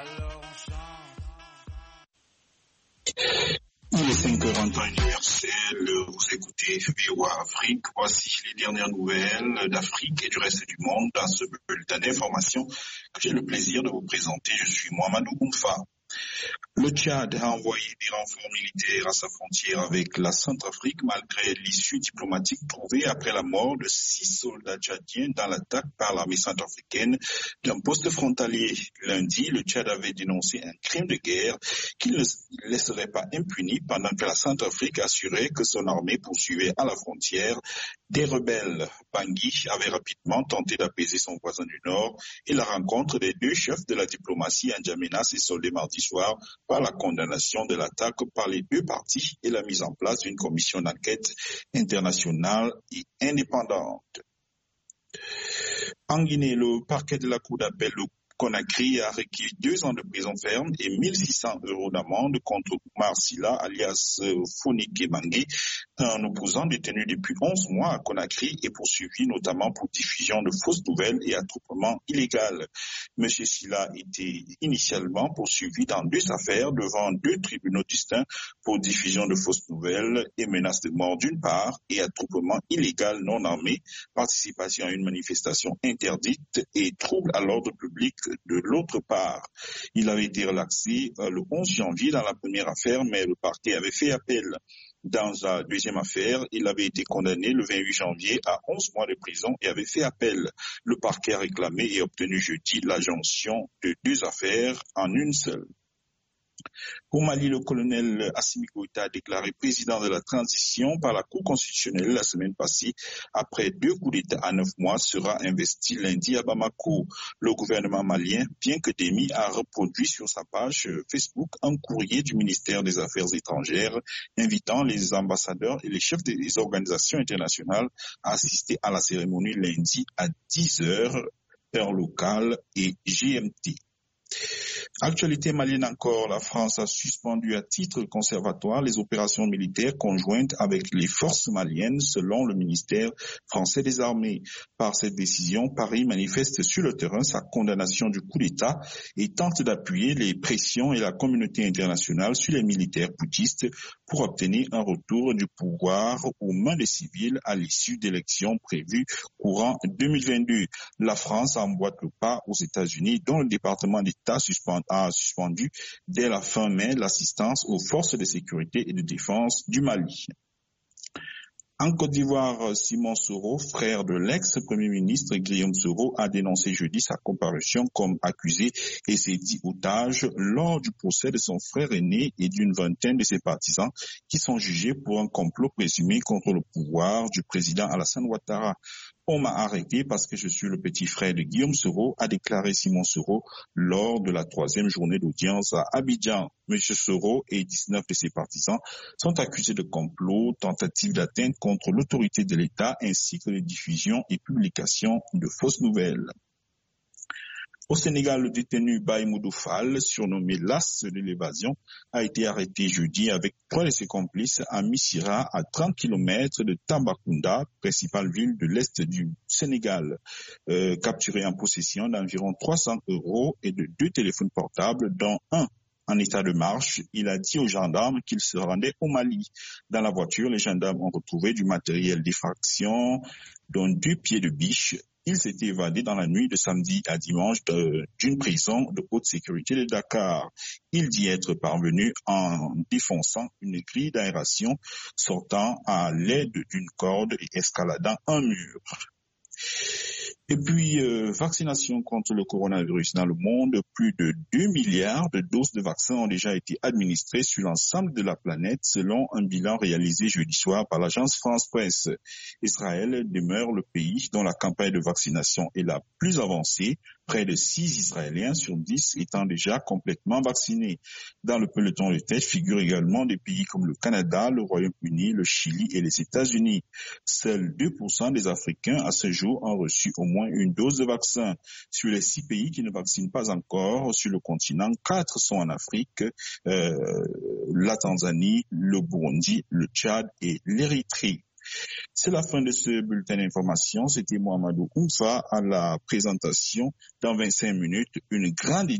Il est 5h en temps universel, vous écoutez VOA Afrique. Voici les dernières nouvelles d'Afrique et du reste du monde dans ce bulletin d'information que j'ai le plaisir de vous présenter. Je suis Mohamedou Oumfa. Le Tchad a envoyé des renforts militaires à sa frontière avec la Centrafrique malgré l'issue diplomatique trouvée après la mort de 6 soldats tchadiens dans l'attaque par l'armée centrafricaine d'un poste frontalier. Lundi, le Tchad avait dénoncé un crime de guerre qu'il ne laisserait pas impuni pendant que la Centrafrique assurait que son armée poursuivait à la frontière des rebelles. Bangui avait rapidement tenté d'apaiser son voisin du Nord et la rencontre des deux chefs de la diplomatie à N'Djamena s'est soldée mardi soir par la condamnation de l'attaque par les deux parties et la mise en place d'une commission d'enquête internationale et indépendante. En Guinée, le parquet de la Cour d'appel de Conakry a requis 2 ans de prison ferme et 1 600 € d'amende contre Oumar Silla, alias Fonike Mangé, un opposant détenu depuis 11 mois à Conakry et poursuivi notamment pour diffusion de fausses nouvelles et attroupement illégal. M. Silla était initialement poursuivi dans 2 affaires devant 2 tribunaux distincts pour diffusion de fausses nouvelles et menace de mort d'une part et attroupement illégal non armé, participation à une manifestation interdite et trouble à l'ordre public de l'autre part. Il avait été relaxé le 11 janvier dans la première affaire, mais le parquet avait fait appel. Dans la deuxième affaire, il avait été condamné le 28 janvier à 11 mois de prison et avait fait appel. Le parquet a réclamé et obtenu jeudi la jonction de 2 affaires en une seule. Au Mali, le colonel Assimi Goïta a déclaré président de la transition par la Cour constitutionnelle la semaine passée. Après 2 coups d'État à 9 mois, sera investi lundi à Bamako. Le gouvernement malien, bien que démis, a reproduit sur sa page Facebook un courrier du ministère des Affaires étrangères invitant les ambassadeurs et les chefs des organisations internationales à assister à la cérémonie lundi à 10h, heure locale et GMT. Actualité malienne encore, la France a suspendu à titre conservatoire les opérations militaires conjointes avec les forces maliennes selon le ministère français des armées. Par cette décision, Paris manifeste sur le terrain sa condamnation du coup d'État et tente d'appuyer les pressions et la communauté internationale sur les militaires putschistes pour obtenir un retour du pouvoir aux mains des civils à l'issue d'élections prévues courant 2022. La France emboîte le pas aux États-Unis, dont le département d'État a suspendu dès la fin mai l'assistance aux forces de sécurité et de défense du Mali. En Côte d'Ivoire, Simon Soro, frère de l'ex-premier ministre Guillaume Soro, a dénoncé jeudi sa comparution comme accusé et s'est dit otage lors du procès de son frère aîné et d'une vingtaine de ses partisans qui sont jugés pour un complot présumé contre le pouvoir du président Alassane Ouattara. On m'a arrêté parce que je suis le petit frère de Guillaume Soro, a déclaré Simon Soro lors de la 3e journée d'audience à Abidjan. Monsieur Soro et 19 de ses partisans sont accusés de complot, tentative d'atteinte contre l'autorité de l'État ainsi que de diffusion et publication de fausses nouvelles. Au Sénégal, le détenu Baïmoudou Fall, surnommé l'As de l'évasion, a été arrêté jeudi avec 3 de ses complices à Missira, à 30 km de Tambacounda, principale ville de l'Est du Sénégal. Capturé en possession d'environ 300 € et de 2 téléphones portables, dont un en état de marche, il a dit aux gendarmes qu'il se rendait au Mali. Dans la voiture, les gendarmes ont retrouvé du matériel d'effraction, dont 2 pieds de biche. Il s'était évadé dans la nuit de samedi à dimanche d'une prison de haute sécurité de Dakar. Il dit être parvenu en défonçant une grille d'aération, sortant à l'aide d'une corde et escaladant un mur. Et puis, vaccination contre le coronavirus dans le monde, plus de 2 milliards de doses de vaccins ont déjà été administrées sur l'ensemble de la planète selon un bilan réalisé jeudi soir par l'agence France Presse. Israël demeure le pays dont la campagne de vaccination est la plus avancée, près de 6 Israéliens sur 10 étant déjà complètement vaccinés. Dans le peloton de tête figurent également des pays comme le Canada, le Royaume-Uni, le Chili et les États-Unis. Seuls 2% des Africains à ce jour ont reçu au moins une dose de vaccin. Sur les 6 pays qui ne vaccinent pas encore sur le continent, 4 sont en Afrique, la Tanzanie, le Burundi, le Tchad et l'Érythrée. C'est la fin de ce bulletin d'information. C'était Mohamedou Oumfa à la présentation. Dans 25 minutes, une grande